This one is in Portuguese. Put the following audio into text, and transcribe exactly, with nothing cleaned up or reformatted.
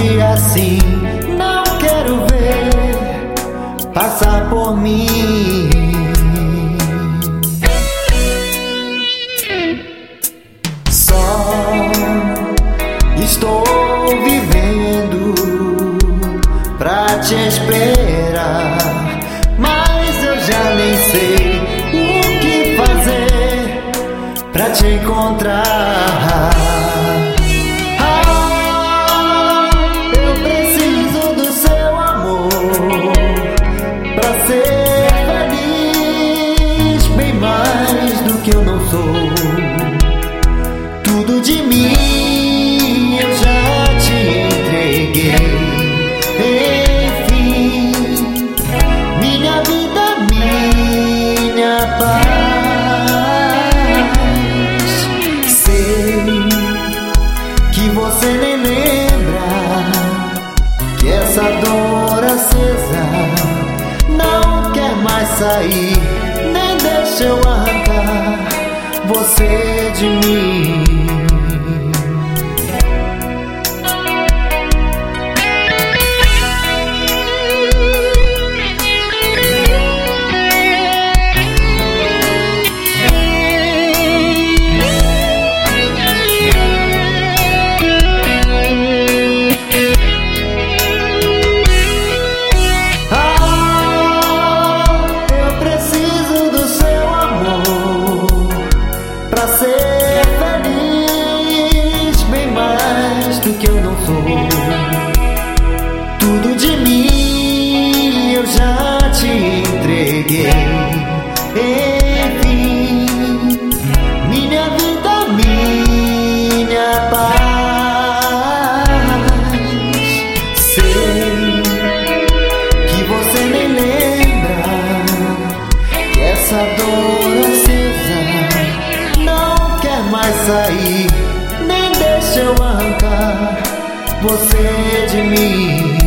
age assim. Não quero ver passar por mim. Só estou vivendo pra te esperar, mas eu já nem sei o que fazer pra te encontrar. Ah, eu preciso do seu amor pra ser feliz, bem mais do que eu não sou. Tudo de mim eu já te entreguei. Enfim, minha vida, minha paz. Sei que você nem lembra que essa dor acesa não quer mais sair. Nem deixa eu arrancar você de mim. Que eu não sou. Tudo de mim eu já te entreguei. Enfim, minha vida, minha paz. Sei que você nem lembra que essa dor acesa não quer mais sair. Nem deixa eu arrancar você de mim.